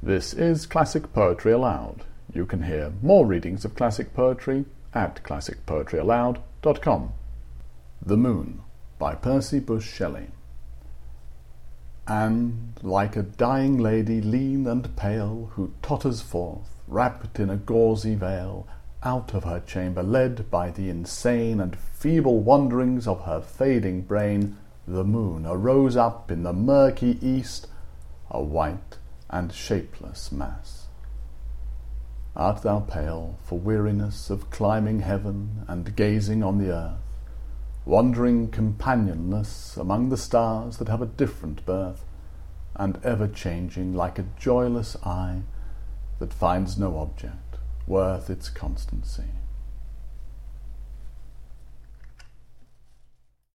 This is Classic Poetry Aloud. You can hear more readings of classic poetry at classicpoetryaloud.com. The Moon by Percy Bysshe Shelley. And, like a dying lady lean and pale, who totters forth, wrapped in a gauzy veil, out of her chamber led by the insane and feeble wanderings of her fading brain, the moon arose up in the murky east, a white and shapeless mass. Art thou pale for weariness of climbing heaven and gazing on the earth, wandering companionless among the stars that have a different birth, and ever changing like a joyless eye that finds no object worth its constancy?